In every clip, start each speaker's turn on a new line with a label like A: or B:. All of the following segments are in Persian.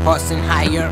A: Hustling higher.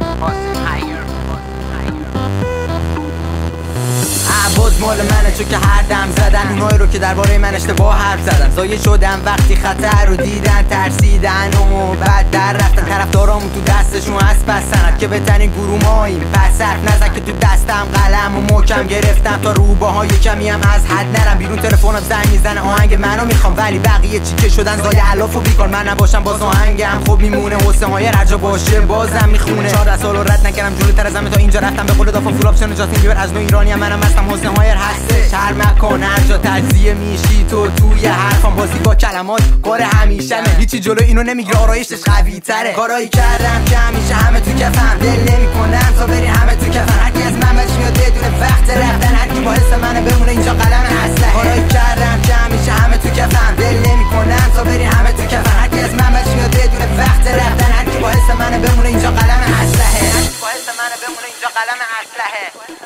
A: عباس مال منه چون که هر دم زدن اونایی رو که درباره من اشتباه حرف زدن زایه شدم وقتی خطر رو دیدن ترسیدن و بعد در رفتن طرفدارامون تو دستشون هست بستن که بهترین گروه ماییم پس حرف نزن که تو دستم قلم و محکم گرفتم تا روباهای کمی هم از حد نرم بیرون تلفنم زنگ میزنه آهنگ منو میخوام ولی بقیه چی که شدن زایه الاف و بیکار من نباشم باز آهنگم خوب میمونه حسن های رجا باشه بازم میخونه 14 سال رد نکردم جلوتر از همه تا اینجا رفتم به قول دافا فول آپشن جاستین بیبر از نو ایرانی منم هستم حسن هایر هستش هر مکان هر جا تجزیه میشی تو توی حرفم بازی با کلمات کار همیشمه هیچی جلو اینو نمیگیره آرایشش قوی تره کارایی کردم که همیشه همه تو کفم دل نمیکنم تا بری همه تو کفن هر کی از من بهش میاد بدون وقت رفتن هر کی با حس منو بمونه اینجا قلم اسلحه کارایی کردم که همیشه همه تو کفم دل نمیکنم تا بری همه تو کفن هر کی از من بهش میاد بدون وقت رفتن هر کی با حس منو بمونه اینجا قلم اسلحه هر کی با حس منو بمونه اینجا قلم اسلحه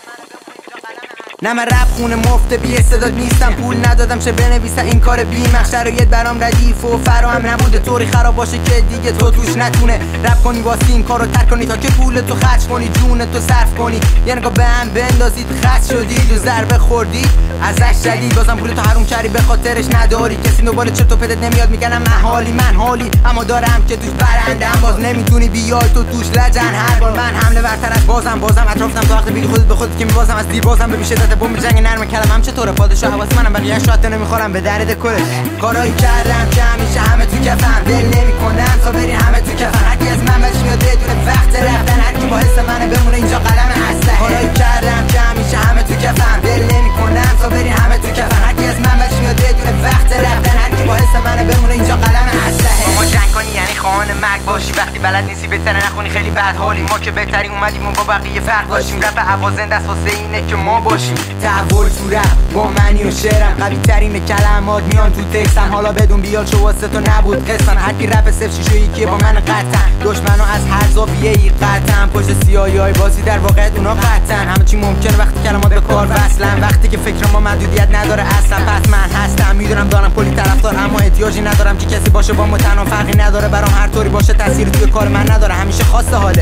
A: نه من رپ خونه مفته بی استعداد نیستم پول ندادم چه بنویسم این کار بیمخ شرایط برام ردیف و فراهم نبوده طوری خراب باشه که دیگه تو توش نتونه رپ کنی واسه این کارو ترک کنی تا که پول تو خرج کنی جون تو صرف کنی یه نگاه به هم بندازید خس شدید و ضربه خوردید ازش شدید بازم پول تو حروم کردی به خاطرش نداری کسی دنبال چرت و پرت نمیاد میگنم من حالی اما دارم که توش برندم باز نمیتونی بیای تو توش لجن هر بار من حمله برتر از بازم اطرافتم تا وقت بگی خودت به خودت که میبازم از دیر بازم ببی شدت بمب جنگ نرم کلمم چطوره پادشاه حواس منم بقیه شات نمیخورم به درد کلش کارایی کردم که همیشه همه تو کفم دل نمیکنم تا بری همه تو کفن هر کی از من بهش میاد بدون وقت رفتن هر کی با حس منو بمونه اینجا قلم اسلحه کارایی کردم که همیشه همه تو کفم دل نمیکنم تا بری همه تو کفن هر کی از من بهش میاد بدون وقت رفتن هر کی با حس منو بمونه اینجا قلم اسلحه ما جنگ کنی یعنی خواهان مرگ باشی وقتی بلد نیستی بهتره نخونی خیلی بد حالی ما که بهترین اومدیم و با بقیه فرق داشتیم رپ اوازن دست واسه اینه که ما باشیم تحول تو رپ با منی و شعرم قوی ترین کلمات میان تو تکستم حالا بدون بیال شو واسه تو نبود قصان هر کی رپ صفر شیشه یکی با من قطعا دشمنو از هر زاویه ای قطعا پشت سیاهی های بازی در واقعیت اونا قطعا همه چی ممکنه وقتی کلمات به کار وصلن وقتی که فکر ما محدودیت نداره اصلا پس من هستم میدونم دارم کلی طرفدار اما احتیاجی ندارم که کسی باشه با متنام فرقی نداره برام هر طوری باشه تأثیری توی کار من نداره همیشه خاصه حالش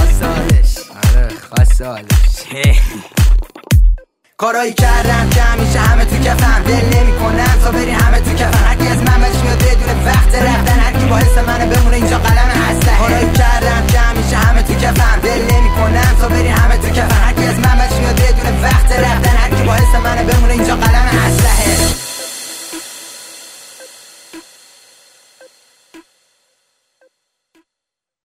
A: کارایی کردم که همیشه همه تو کفم دل نمیکنم تا بری همه تو کفن هر کی از من بهش میاد